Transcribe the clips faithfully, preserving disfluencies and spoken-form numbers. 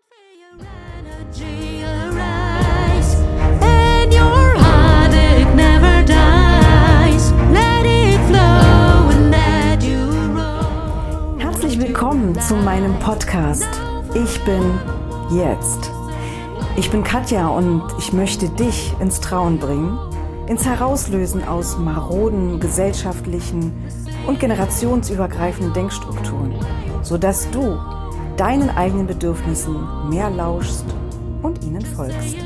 Herzlich willkommen zu meinem Podcast. Ich bin jetzt. Ich bin Katja und ich möchte dich ins Trauen bringen, ins Herauslösen aus maroden, gesellschaftlichen und generationsübergreifenden Denkstrukturen, sodass du deinen eigenen Bedürfnissen mehr lauschst und ihnen folgst.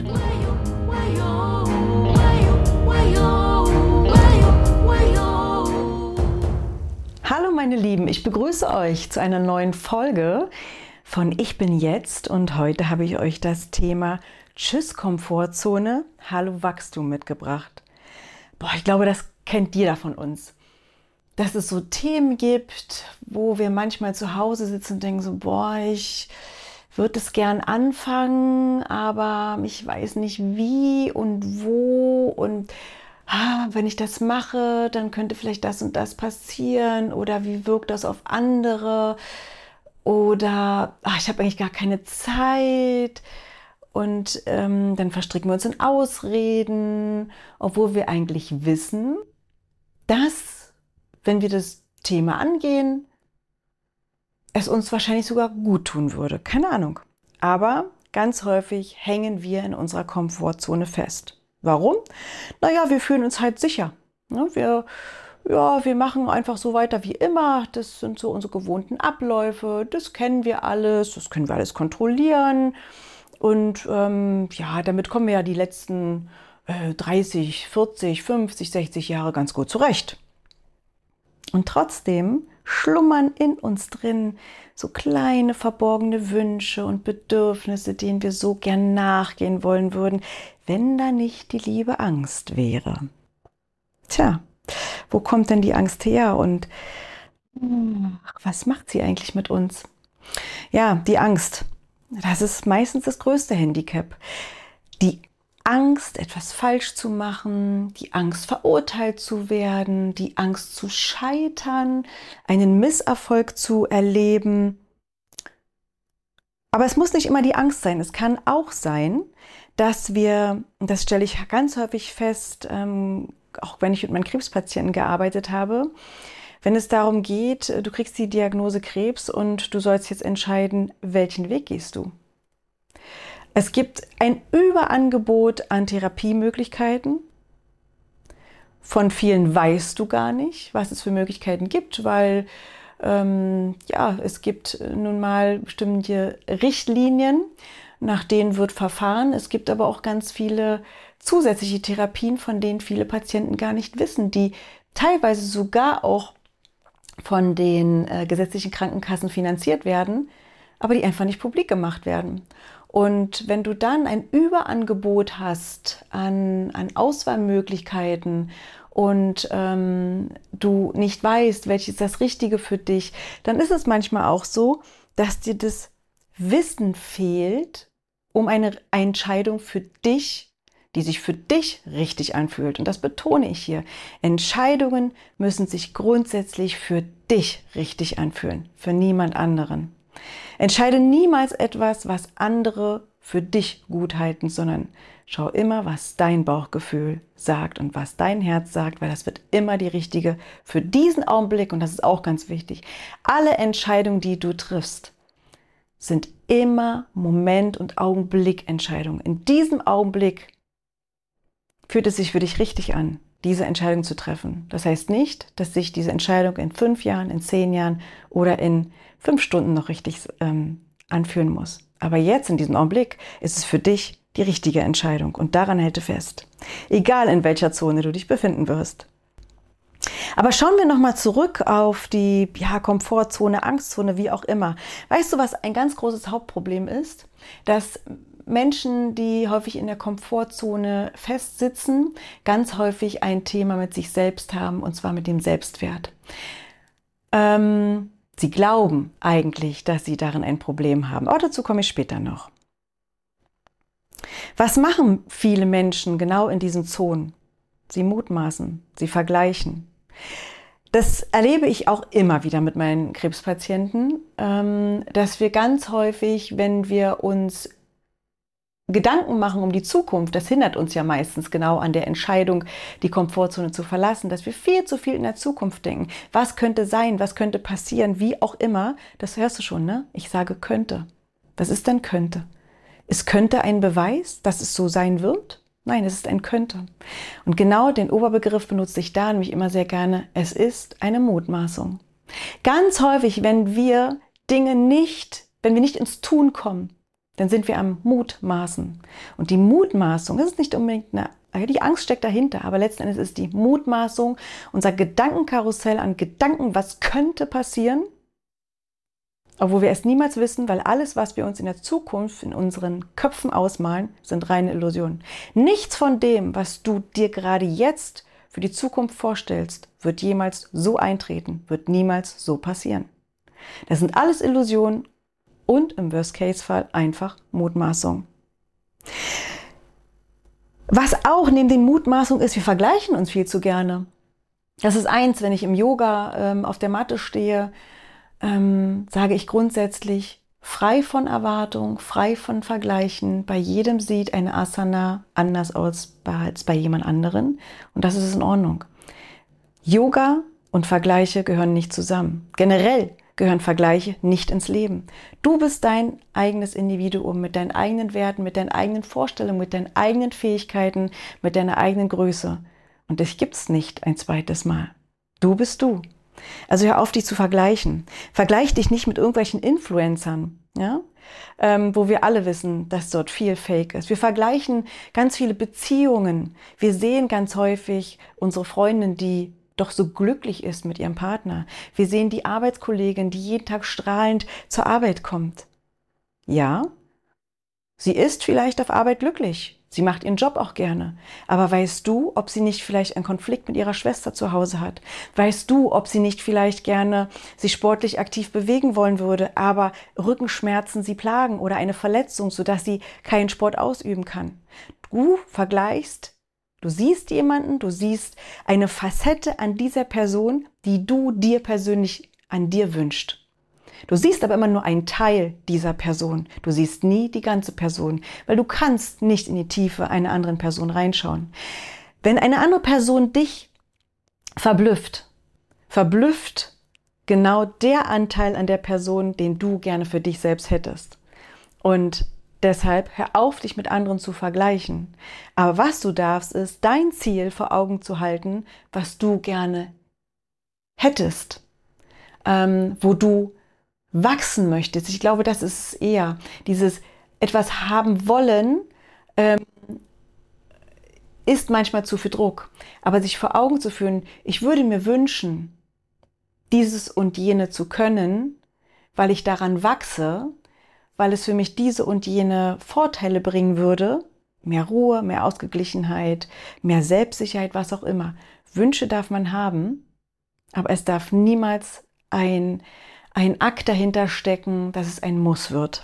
Hallo meine Lieben, ich begrüße euch zu einer neuen Folge von Ich bin jetzt und heute habe ich euch das Thema Tschüss Komfortzone, Hallo Wachstum mitgebracht. Boah, ich glaube, das kennt jeder von uns. Dass es so Themen gibt, wo wir manchmal zu Hause sitzen und denken so, boah, ich würde es gern anfangen, aber ich weiß nicht wie und wo und ah, wenn ich das mache, dann könnte vielleicht das und das passieren oder wie wirkt das auf andere oder ach, ich habe eigentlich gar keine Zeit und ähm, dann verstricken wir uns in Ausreden, obwohl wir eigentlich wissen, dass, wenn wir das Thema angehen, es uns wahrscheinlich sogar gut tun würde. Keine Ahnung. Aber ganz häufig hängen wir in unserer Komfortzone fest. Warum? Naja, wir fühlen uns halt sicher. Wir, ja, wir machen einfach so weiter wie immer. Das sind so unsere gewohnten Abläufe. Das kennen wir alles. Das können wir alles kontrollieren. Und ähm, ja, damit kommen wir ja die letzten äh, dreißig, vierzig, fünfzig, sechzig Jahre ganz gut zurecht. Und trotzdem schlummern in uns drin so kleine verborgene Wünsche und Bedürfnisse, denen wir so gern nachgehen wollen würden, wenn da nicht die liebe Angst wäre. Tja, wo kommt denn die Angst her und ach, was macht sie eigentlich mit uns? Ja, die Angst, das ist meistens das größte Handicap. Die Angst, etwas falsch zu machen, die Angst, verurteilt zu werden, die Angst zu scheitern, einen Misserfolg zu erleben. Aber es muss nicht immer die Angst sein. Es kann auch sein, dass wir, das stelle ich ganz häufig fest, ähm, auch wenn ich mit meinen Krebspatienten gearbeitet habe, wenn es darum geht, du kriegst die Diagnose Krebs und du sollst jetzt entscheiden, welchen Weg gehst du. Es gibt ein Überangebot an Therapiemöglichkeiten. Von vielen weißt du gar nicht, was es für Möglichkeiten gibt, weil ähm, ja, es gibt nun mal bestimmte Richtlinien, nach denen wird verfahren. Es gibt aber auch ganz viele zusätzliche Therapien, von denen viele Patienten gar nicht wissen, die teilweise sogar auch von den äh, gesetzlichen Krankenkassen finanziert werden, aber die einfach nicht publik gemacht werden. Und wenn du dann ein Überangebot hast an, an Auswahlmöglichkeiten und ähm, du nicht weißt, welches ist das Richtige für dich, dann ist es manchmal auch so, dass dir das Wissen fehlt, um eine Entscheidung für dich, die sich für dich richtig anfühlt. Und das betone ich hier. Entscheidungen müssen sich grundsätzlich für dich richtig anfühlen, für niemand anderen. Entscheide niemals etwas, was andere für dich gut halten, sondern schau immer, was dein Bauchgefühl sagt und was dein Herz sagt, weil das wird immer die richtige für diesen Augenblick und das ist auch ganz wichtig. Alle Entscheidungen, die du triffst, sind immer Moment- und Augenblickentscheidungen. In diesem Augenblick fühlt es sich für dich richtig an, diese Entscheidung zu treffen. Das heißt nicht, dass sich diese Entscheidung in fünf Jahren, in zehn Jahren oder in fünf Stunden noch richtig ähm, anfühlen muss. Aber jetzt, in diesem Augenblick, ist es für dich die richtige Entscheidung und daran halte fest. Egal, in welcher Zone du dich befinden wirst. Aber schauen wir nochmal zurück auf die ja, Komfortzone, Angstzone, wie auch immer. Weißt du, was ein ganz großes Hauptproblem ist? Dass Menschen, die häufig in der Komfortzone festsitzen, ganz häufig ein Thema mit sich selbst haben, und zwar mit dem Selbstwert. Ähm, sie glauben eigentlich, dass sie darin ein Problem haben. Aber dazu komme ich später noch. Was machen viele Menschen genau in diesen Zonen? Sie mutmaßen, sie vergleichen. Das erlebe ich auch immer wieder mit meinen Krebspatienten, ähm, dass wir ganz häufig, wenn wir uns Gedanken machen um die Zukunft, das hindert uns ja meistens genau an der Entscheidung, die Komfortzone zu verlassen, dass wir viel zu viel in der Zukunft denken. Was könnte sein, was könnte passieren, wie auch immer. Das hörst du schon, ne? Ich sage könnte. Was ist denn könnte? Ist könnte ein Beweis, dass es so sein wird? Nein, es ist ein könnte. Und genau den Oberbegriff benutze ich da nämlich immer sehr gerne. Es ist eine Mutmaßung. Ganz häufig, wenn wir Dinge nicht, wenn wir nicht ins Tun kommen, dann sind wir am Mutmaßen. Und die Mutmaßung, das ist nicht unbedingt eine, die Angst steckt dahinter, aber letzten Endes ist die Mutmaßung unser Gedankenkarussell an Gedanken, was könnte passieren, obwohl wir es niemals wissen, weil alles, was wir uns in der Zukunft in unseren Köpfen ausmalen, sind reine Illusionen. Nichts von dem, was du dir gerade jetzt für die Zukunft vorstellst, wird jemals so eintreten, wird niemals so passieren. Das sind alles Illusionen und im Worst-Case-Fall einfach Mutmaßung. Was auch neben den Mutmaßungen ist, wir vergleichen uns viel zu gerne. Das ist eins, wenn ich im Yoga ähm, auf der Matte stehe, ähm, sage ich grundsätzlich frei von Erwartung, frei von Vergleichen. Bei jedem sieht eine Asana anders aus als bei jemand anderen und das ist in Ordnung. Yoga und Vergleiche gehören nicht zusammen. Generell gehören Vergleiche nicht ins Leben. Du bist dein eigenes Individuum mit deinen eigenen Werten, mit deinen eigenen Vorstellungen, mit deinen eigenen Fähigkeiten, mit deiner eigenen Größe. Und dich gibt's nicht ein zweites Mal. Du bist du. Also hör auf, dich zu vergleichen. Vergleich dich nicht mit irgendwelchen Influencern, ja? ähm, wo wir alle wissen, dass dort viel Fake ist. Wir vergleichen ganz viele Beziehungen. Wir sehen ganz häufig unsere Freundin, die doch so glücklich ist mit ihrem Partner. Wir sehen die Arbeitskollegin, die jeden Tag strahlend zur Arbeit kommt. Ja, sie ist vielleicht auf Arbeit glücklich. Sie macht ihren Job auch gerne. Aber weißt du, ob sie nicht vielleicht einen Konflikt mit ihrer Schwester zu Hause hat? Weißt du, ob sie nicht vielleicht gerne sich sportlich aktiv bewegen wollen würde, aber Rückenschmerzen sie plagen oder eine Verletzung, sodass sie keinen Sport ausüben kann? Du vergleichst. Du siehst jemanden, du siehst eine Facette an dieser Person, die du dir persönlich an dir wünschst. Du siehst aber immer nur einen Teil dieser Person. Du siehst nie die ganze Person, weil du kannst nicht in die Tiefe einer anderen Person reinschauen. Wenn eine andere Person dich verblüfft, verblüfft genau der Anteil an der Person, den du gerne für dich selbst hättest. Und deshalb hör auf, dich mit anderen zu vergleichen. Aber was du darfst, ist, dein Ziel vor Augen zu halten, was du gerne hättest, ähm, wo du wachsen möchtest. Ich glaube, das ist eher dieses etwas haben wollen, ähm, ist manchmal zu viel Druck. Aber sich vor Augen zu führen, ich würde mir wünschen, dieses und jene zu können, weil ich daran wachse, weil es für mich diese und jene Vorteile bringen würde, mehr Ruhe, mehr Ausgeglichenheit, mehr Selbstsicherheit, was auch immer. Wünsche darf man haben, aber es darf niemals ein, ein Akt dahinter stecken, dass es ein Muss wird.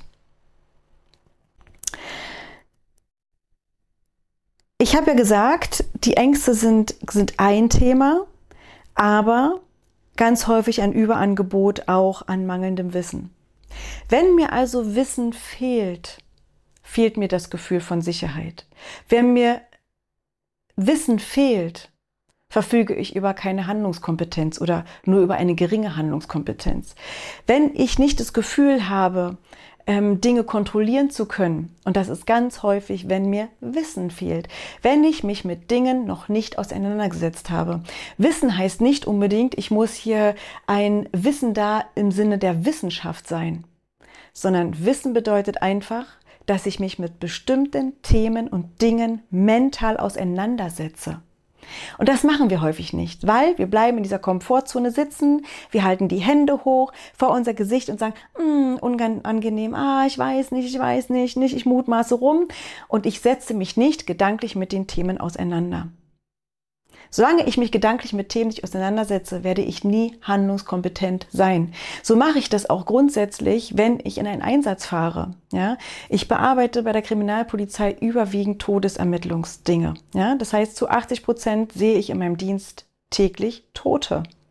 Ich habe ja gesagt, die Ängste sind, sind ein Thema, aber ganz häufig ein Überangebot auch an mangelndem Wissen. Wenn mir also Wissen fehlt, fehlt mir das Gefühl von Sicherheit. Wenn mir Wissen fehlt, verfüge ich über keine Handlungskompetenz oder nur über eine geringe Handlungskompetenz. Wenn ich nicht das Gefühl habe, Dinge kontrollieren zu können, und das ist ganz häufig, wenn mir Wissen fehlt, wenn ich mich mit Dingen noch nicht auseinandergesetzt habe. Wissen heißt nicht unbedingt, ich muss hier ein Wissen da im Sinne der Wissenschaft sein, sondern Wissen bedeutet einfach, dass ich mich mit bestimmten Themen und Dingen mental auseinandersetze. Und das machen wir häufig nicht, weil wir bleiben in dieser Komfortzone sitzen, wir halten die Hände hoch vor unser Gesicht und sagen, mm, unangenehm, ah, ich weiß nicht, ich weiß nicht, nicht, ich mutmaße rum und ich setze mich nicht gedanklich mit den Themen auseinander. Solange ich mich gedanklich mit Themen nicht auseinandersetze, werde ich nie handlungskompetent sein. So mache ich das auch grundsätzlich, wenn ich in einen Einsatz fahre. Ja? Ich bearbeite bei der Kriminalpolizei überwiegend Todesermittlungsdinge. Ja? Das heißt, zu achtzig Prozent sehe ich in meinem Dienst täglich Tote.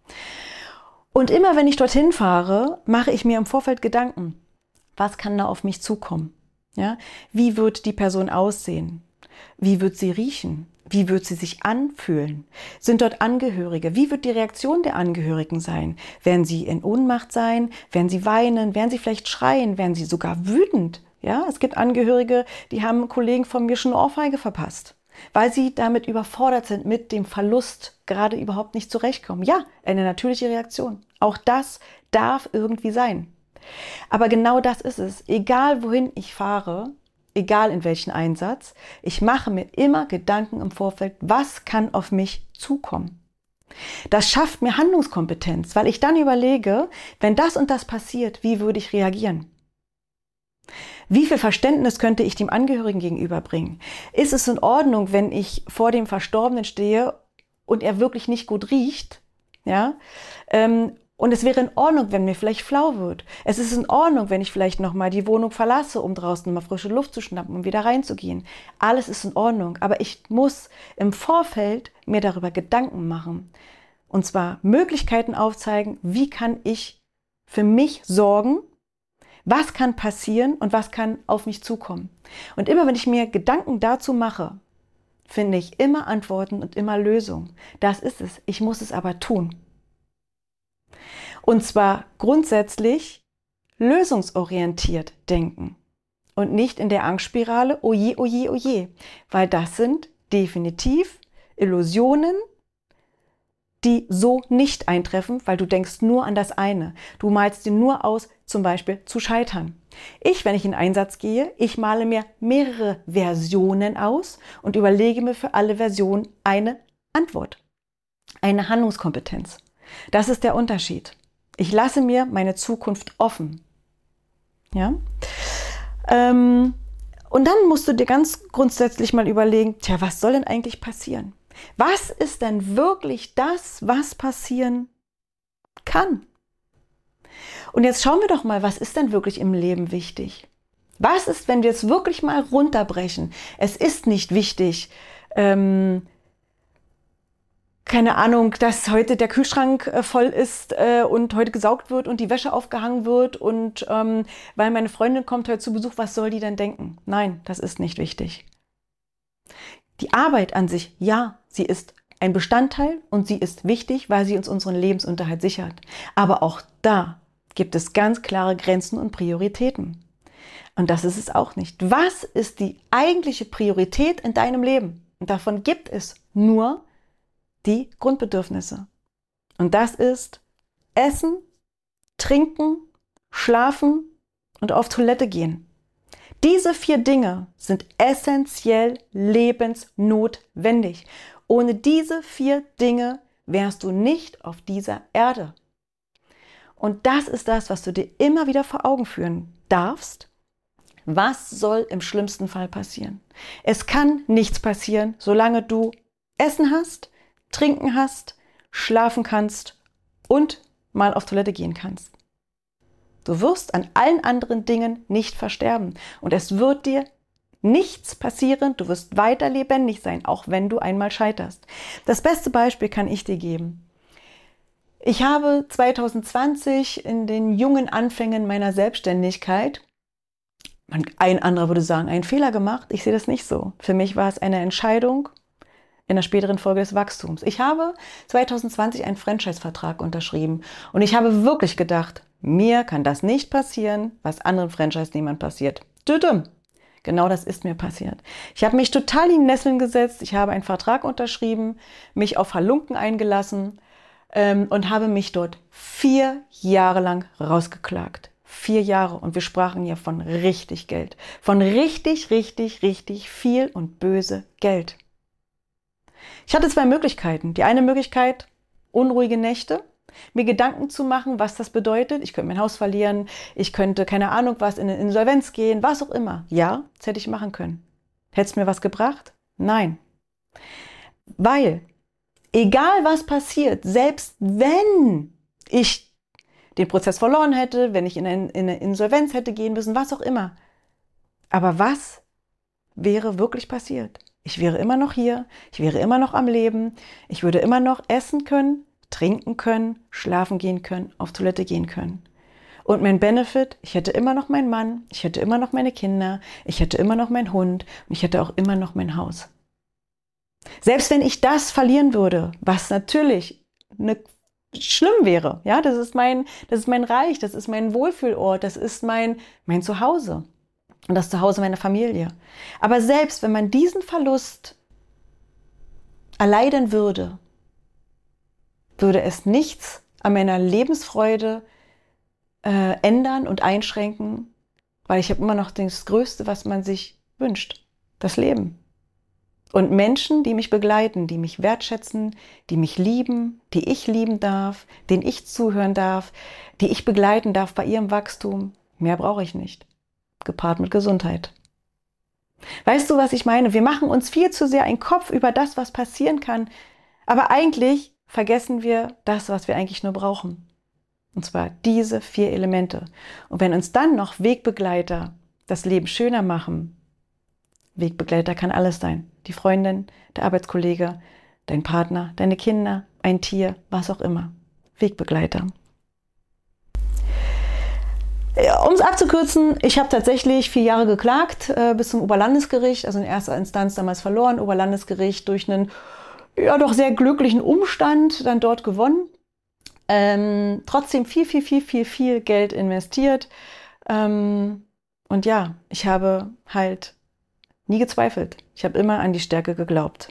Und immer wenn ich dorthin fahre, mache ich mir im Vorfeld Gedanken, was kann da auf mich zukommen? Ja? Wie wird die Person aussehen? Wie wird sie riechen? Wie wird sie sich anfühlen? Sind dort Angehörige? Wie wird die Reaktion der Angehörigen sein? Werden sie in Ohnmacht sein? Werden sie weinen? Werden sie vielleicht schreien? Werden sie sogar wütend? Ja, es gibt Angehörige, die haben Kollegen von mir schon eine Ohrfeige verpasst, weil sie damit überfordert sind, mit dem Verlust gerade überhaupt nicht zurechtkommen. Ja, eine natürliche Reaktion. Auch das darf irgendwie sein. Aber genau das ist es. Egal wohin ich fahre, egal in welchen Einsatz, ich mache mir immer Gedanken im Vorfeld, was kann auf mich zukommen. Das schafft mir Handlungskompetenz, weil ich dann überlege, wenn das und das passiert, wie würde ich reagieren? Wie viel Verständnis könnte ich dem Angehörigen gegenüberbringen? Ist es in Ordnung, wenn ich vor dem Verstorbenen stehe und er wirklich nicht gut riecht? Ja? Ähm, und es wäre in Ordnung, wenn mir vielleicht flau wird. Es ist in Ordnung, wenn ich vielleicht nochmal die Wohnung verlasse, um draußen mal frische Luft zu schnappen und wieder reinzugehen. Alles ist in Ordnung, aber ich muss im Vorfeld mir darüber Gedanken machen. Und zwar Möglichkeiten aufzeigen, wie kann ich für mich sorgen, was kann passieren und was kann auf mich zukommen. Und immer wenn ich mir Gedanken dazu mache, finde ich immer Antworten und immer Lösungen. Das ist es. Ich muss es aber tun. Und zwar grundsätzlich lösungsorientiert denken und nicht in der Angstspirale, oje, oje, oje. Weil das sind definitiv Illusionen, die so nicht eintreffen, weil du denkst nur an das eine. Du malst dir nur aus, zum Beispiel zu scheitern. Ich, wenn ich in Einsatz gehe, ich male mir mehrere Versionen aus und überlege mir für alle Versionen eine Antwort, eine Handlungskompetenz. Das ist der Unterschied. Ich lasse mir meine Zukunft offen. Ja? Ähm, und dann musst du dir ganz grundsätzlich mal überlegen, tja, was soll denn eigentlich passieren? Was ist denn wirklich das, was passieren kann? Und jetzt schauen wir doch mal, was ist denn wirklich im Leben wichtig? Was ist, wenn wir es wirklich mal runterbrechen? Es ist nicht wichtig, ähm, keine Ahnung, dass heute der Kühlschrank äh, voll ist äh, und heute gesaugt wird und die Wäsche aufgehangen wird und ähm, weil meine Freundin kommt heute zu Besuch, was soll die denn denken? Nein, das ist nicht wichtig. Die Arbeit an sich, ja, sie ist ein Bestandteil und sie ist wichtig, weil sie uns unseren Lebensunterhalt sichert. Aber auch da gibt es ganz klare Grenzen und Prioritäten. Und das ist es auch nicht. Was ist die eigentliche Priorität in deinem Leben? Und davon gibt es nur die Grundbedürfnisse. Und das ist Essen, Trinken, Schlafen und auf Toilette gehen. Diese vier Dinge sind essentiell lebensnotwendig. Ohne diese vier Dinge wärst du nicht auf dieser Erde. Und das ist das, was du dir immer wieder vor Augen führen darfst. Was soll im schlimmsten Fall passieren? Es kann nichts passieren, solange du Essen hast, Trinken hast, schlafen kannst und mal auf Toilette gehen kannst. Du wirst an allen anderen Dingen nicht versterben und es wird dir nichts passieren. Du wirst weiter lebendig sein, auch wenn du einmal scheiterst. Das beste Beispiel kann ich dir geben. Ich habe zwanzig zwanzig in den jungen Anfängen meiner Selbstständigkeit, ein anderer würde sagen, einen Fehler gemacht. Ich sehe das nicht so. Für mich war es eine Entscheidung in der späteren Folge des Wachstums. Ich habe zwanzig zwanzig einen Franchise-Vertrag unterschrieben und ich habe wirklich gedacht, mir kann das nicht passieren, was anderen Franchise-Nehmern passiert. Tütüm. Genau das ist mir passiert. Ich habe mich total in die Nesseln gesetzt, ich habe einen Vertrag unterschrieben, mich auf Halunken eingelassen ähm, und habe mich dort vier Jahre lang rausgeklagt. Vier Jahre und wir sprachen hier von richtig Geld. Von richtig, richtig, richtig viel und böse Geld. Ich hatte zwei Möglichkeiten. Die eine Möglichkeit, unruhige Nächte, mir Gedanken zu machen, was das bedeutet. Ich könnte mein Haus verlieren, ich könnte, keine Ahnung was, in eine Insolvenz gehen, was auch immer. Ja, das hätte ich machen können. Hätte es mir was gebracht? Nein. Weil, egal was passiert, selbst wenn ich den Prozess verloren hätte, wenn ich in eine, in eine Insolvenz hätte gehen müssen, was auch immer. Aber was wäre wirklich passiert? Ich wäre immer noch hier, ich wäre immer noch am Leben, ich würde immer noch essen können, trinken können, schlafen gehen können, auf Toilette gehen können. Und mein Benefit, ich hätte immer noch meinen Mann, ich hätte immer noch meine Kinder, ich hätte immer noch meinen Hund und ich hätte auch immer noch mein Haus. Selbst wenn ich das verlieren würde, was natürlich eine, schlimm wäre, ja, das ist mein, das ist mein Reich, das ist mein Wohlfühlort, das ist mein, mein Zuhause und das Zuhause meiner Familie. Aber selbst wenn man diesen Verlust erleiden würde, würde es nichts an meiner Lebensfreude äh, ändern und einschränken, weil ich habe immer noch das Größte, was man sich wünscht, das Leben. Und Menschen, die mich begleiten, die mich wertschätzen, die mich lieben, die ich lieben darf, denen ich zuhören darf, die ich begleiten darf bei ihrem Wachstum, mehr brauche ich nicht. Gepaart mit Gesundheit. Weißt du, was ich meine? Wir machen uns viel zu sehr einen Kopf über das, was passieren kann, aber eigentlich vergessen wir das, was wir eigentlich nur brauchen. Und zwar diese vier Elemente. Und wenn uns dann noch Wegbegleiter das Leben schöner machen, Wegbegleiter kann alles sein. Die Freundin, der Arbeitskollege, dein Partner, deine Kinder, ein Tier, was auch immer. Wegbegleiter. Ja, um es abzukürzen, ich habe tatsächlich vier Jahre geklagt äh, bis zum Oberlandesgericht, also in erster Instanz damals verloren, Oberlandesgericht durch einen ja doch sehr glücklichen Umstand dann dort gewonnen. Ähm, trotzdem viel, viel, viel, viel, viel Geld investiert. Ähm, und ja, ich habe halt nie gezweifelt. Ich habe immer an die Stärke geglaubt.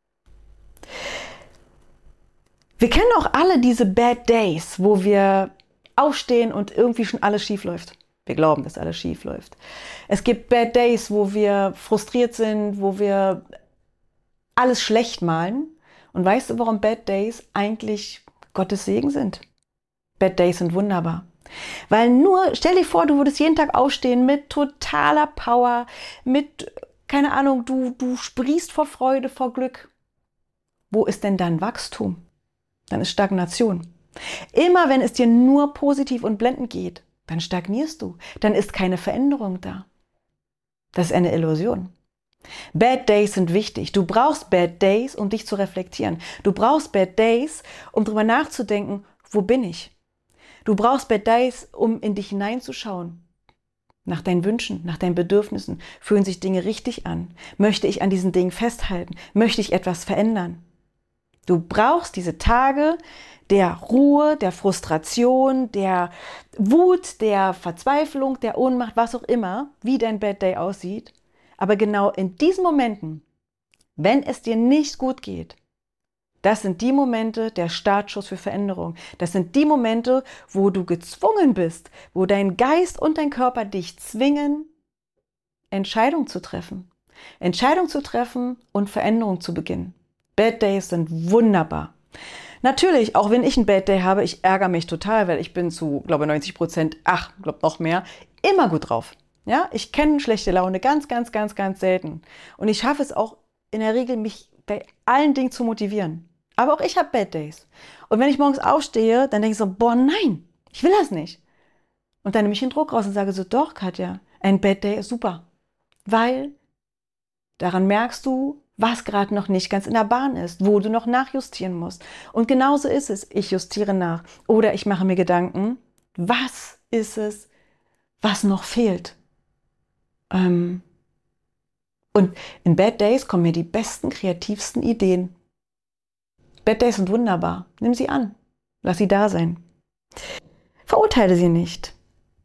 Wir kennen auch alle diese Bad Days, wo wir aufstehen und irgendwie schon alles schief läuft. Wir glauben, dass alles schief läuft. Es gibt Bad Days, wo wir frustriert sind, wo wir alles schlecht malen. Und weißt du, warum Bad Days eigentlich Gottes Segen sind? Bad Days sind wunderbar. Weil nur, stell dir vor, du würdest jeden Tag aufstehen mit totaler Power, mit, keine Ahnung, du, du sprießt vor Freude, vor Glück. Wo ist denn dann Wachstum? Dann ist Stagnation. Immer wenn es dir nur positiv und blendend geht, dann stagnierst du. Dann ist keine Veränderung da. Das ist eine Illusion. Bad Days sind wichtig. Du brauchst Bad Days, um dich zu reflektieren. Du brauchst Bad Days, um darüber nachzudenken, wo bin ich? Du brauchst Bad Days, um in dich hineinzuschauen. Nach deinen Wünschen, nach deinen Bedürfnissen. Fühlen sich Dinge richtig an? Möchte ich an diesen Dingen festhalten? Möchte ich etwas verändern? Du brauchst diese Tage der Ruhe, der Frustration, der Wut, der Verzweiflung, der Ohnmacht, was auch immer, wie dein Bad Day aussieht. Aber genau in diesen Momenten, wenn es dir nicht gut geht, das sind die Momente der Startschuss für Veränderung. Das sind die Momente, wo du gezwungen bist, wo dein Geist und dein Körper dich zwingen, Entscheidungen zu treffen. Entscheidungen zu treffen und Veränderung zu beginnen. Bad Days sind wunderbar. Natürlich, auch wenn ich einen Bad Day habe, ich ärgere mich total, weil ich bin zu, glaube neunzig Prozent, ach, glaube noch mehr, immer gut drauf. Ja, ich kenne schlechte Laune ganz, ganz, ganz, ganz selten. Und ich schaffe es auch in der Regel, mich bei allen Dingen zu motivieren. Aber auch ich habe Bad Days. Und wenn ich morgens aufstehe, dann denke ich so, boah, nein, ich will das nicht. Und dann nehme ich den Druck raus und sage so, doch, Katja, ein Bad Day ist super. Weil daran merkst du, was gerade noch nicht ganz in der Bahn ist, wo du noch nachjustieren musst. Und genauso ist es. Ich justiere nach. Oder ich mache mir Gedanken, was ist es, was noch fehlt? Ähm und in Bad Days kommen mir die besten, kreativsten Ideen. Bad Days sind wunderbar. Nimm sie an. Lass sie da sein. Verurteile sie nicht.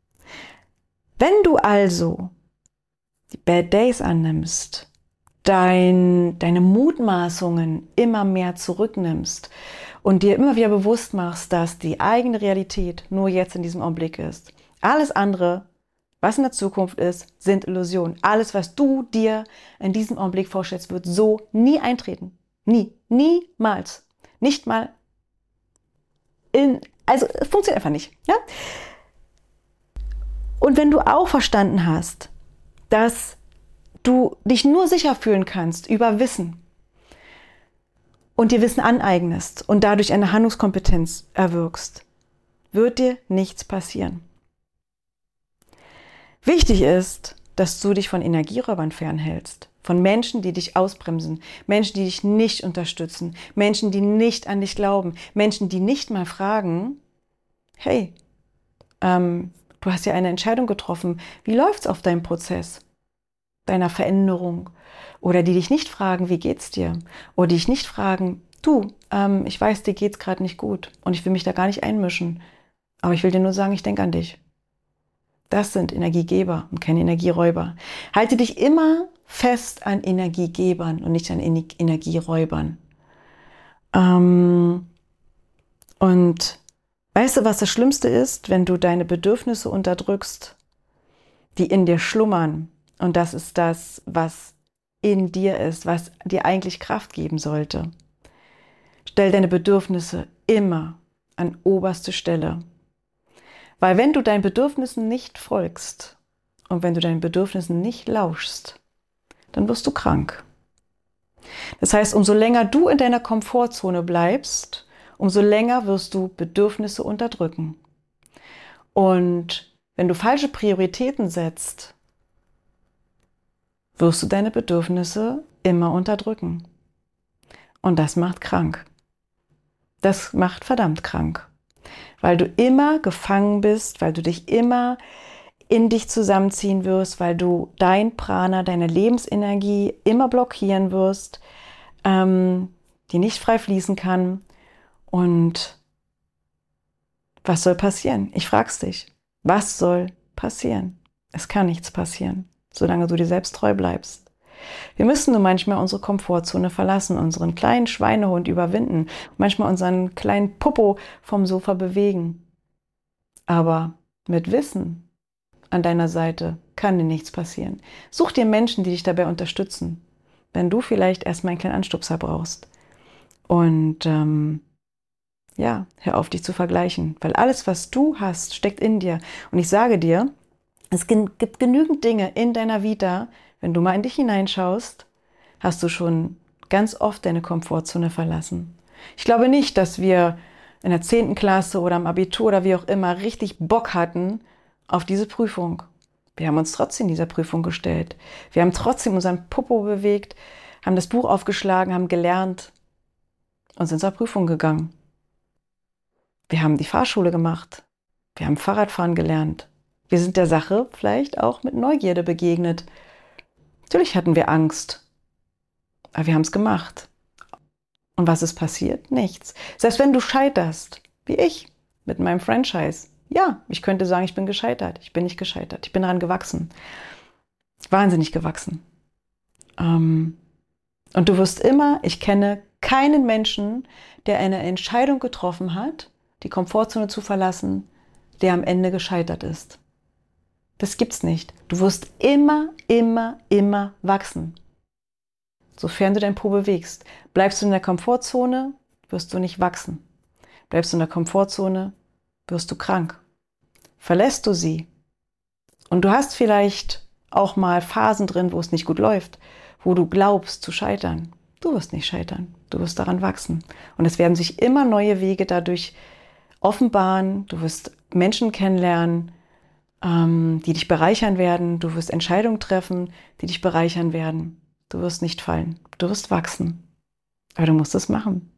Wenn du also die Bad Days annimmst, Dein, deine Mutmaßungen immer mehr zurücknimmst und dir immer wieder bewusst machst, dass die eigene Realität nur jetzt in diesem Augenblick ist. Alles andere, was in der Zukunft ist, sind Illusionen. Alles, was du dir in diesem Augenblick vorstellst, wird so nie eintreten. Nie. Niemals. Nicht mal in, also es funktioniert einfach nicht. Ja? Und wenn du auch verstanden hast, dass du dich nur sicher fühlen kannst über Wissen und dir Wissen aneignest und dadurch eine Handlungskompetenz erwirkst, wird dir nichts passieren. Wichtig ist, dass du dich von Energieräubern fernhältst. Von Menschen, die dich ausbremsen, Menschen, die dich nicht unterstützen, Menschen, die nicht an dich glauben, Menschen, die nicht mal fragen, hey, ähm, du hast ja eine Entscheidung getroffen, wie läuft's auf deinem Prozess, deiner Veränderung? Oder die dich nicht fragen, wie geht's dir? Oder die dich nicht fragen, du, ähm, ich weiß, dir geht's gerade nicht gut und ich will mich da gar nicht einmischen, aber ich will dir nur sagen, ich denke an dich. Das sind Energiegeber und keine Energieräuber. Halte dich immer fest an Energiegebern und nicht an Energieräubern. Ähm, und weißt du, was das Schlimmste ist, wenn du deine Bedürfnisse unterdrückst, die in dir schlummern? Und das ist das, was in dir ist, was dir eigentlich Kraft geben sollte. Stell deine Bedürfnisse immer an oberste Stelle. Weil wenn du deinen Bedürfnissen nicht folgst und wenn du deinen Bedürfnissen nicht lauschst, dann wirst du krank. Das heißt, umso länger du in deiner Komfortzone bleibst, umso länger wirst du Bedürfnisse unterdrücken. Und wenn du falsche Prioritäten setzt, wirst du deine Bedürfnisse immer unterdrücken. Und das macht krank. Das macht verdammt krank. Weil du immer gefangen bist, weil du dich immer in dich zusammenziehen wirst, weil du dein Prana, deine Lebensenergie immer blockieren wirst, ähm, die nicht frei fließen kann. Und was soll passieren? Ich frag's dich. Was soll passieren? Es kann nichts passieren, solange du dir selbst treu bleibst. Wir müssen nur manchmal unsere Komfortzone verlassen, unseren kleinen Schweinehund überwinden, manchmal unseren kleinen Popo vom Sofa bewegen. Aber mit Wissen an deiner Seite kann dir nichts passieren. Such dir Menschen, die dich dabei unterstützen, wenn du vielleicht erstmal einen kleinen Anstupser brauchst. Und ähm, ja, hör auf, dich zu vergleichen, weil alles, was du hast, steckt in dir. Und ich sage dir, es gibt genügend Dinge in deiner Vita. Wenn du mal in dich hineinschaust, hast du schon ganz oft deine Komfortzone verlassen. Ich glaube nicht, dass wir in der zehnten Klasse oder im Abitur oder wie auch immer richtig Bock hatten auf diese Prüfung. Wir haben uns trotzdem dieser Prüfung gestellt. Wir haben trotzdem unseren Popo bewegt, haben das Buch aufgeschlagen, haben gelernt und sind zur Prüfung gegangen. Wir haben die Fahrschule gemacht. Wir haben Fahrradfahren gelernt. Wir sind der Sache vielleicht auch mit Neugierde begegnet. Natürlich hatten wir Angst, aber wir haben es gemacht. Und was ist passiert? Nichts. Selbst wenn du scheiterst, wie ich, mit meinem Franchise. Ja, ich könnte sagen, ich bin gescheitert. Ich bin nicht gescheitert. Ich bin daran gewachsen. Wahnsinnig gewachsen. Ähm, und du wirst immer, ich kenne keinen Menschen, der eine Entscheidung getroffen hat, die Komfortzone zu verlassen, der am Ende gescheitert ist. Das gibt's nicht. Du wirst immer, immer, immer wachsen. Sofern du dein Po bewegst. Bleibst du in der Komfortzone, wirst du nicht wachsen. Bleibst du in der Komfortzone, wirst du krank. Verlässt du sie und du hast vielleicht auch mal Phasen drin, wo es nicht gut läuft, wo du glaubst zu scheitern. Du wirst nicht scheitern. Du wirst daran wachsen. Und es werden sich immer neue Wege dadurch offenbaren. Du wirst Menschen kennenlernen, die dich bereichern werden. Du wirst Entscheidungen treffen, die dich bereichern werden. Du wirst nicht fallen. Du wirst wachsen. Aber du musst es machen.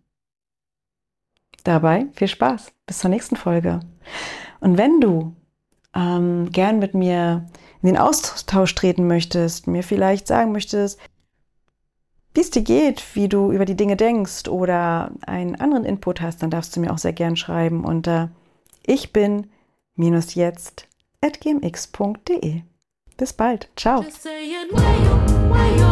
Dabei viel Spaß. Bis zur nächsten Folge. Und wenn du ähm, gern mit mir in den Austausch treten möchtest, mir vielleicht sagen möchtest, wie es dir geht, wie du über die Dinge denkst oder einen anderen Input hast, dann darfst du mir auch sehr gern schreiben unter ich bin minus jetzt at gmx punkt de. Bis bald. Ciao.